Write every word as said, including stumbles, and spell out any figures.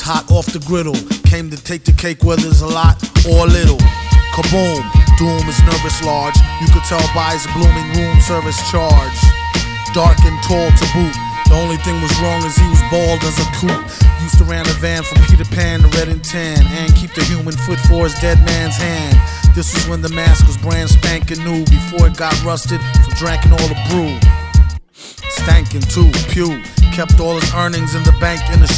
hot off the griddle. Came to take the cake whether it's a lot or a little. Kaboom, doom is nervous large. You could tell by his blooming room service charge. Dark and tall to boot. The only thing was wrong is he was bald as a coot. Used to ran a van from Peter Pan to Red and Tan, and keep the human foot for his dead man's hand. This was when the mask was brand spanking new, before it got rusted from drinking all the brew. Stankin' too, pew. Kept all his earnings in the bank in the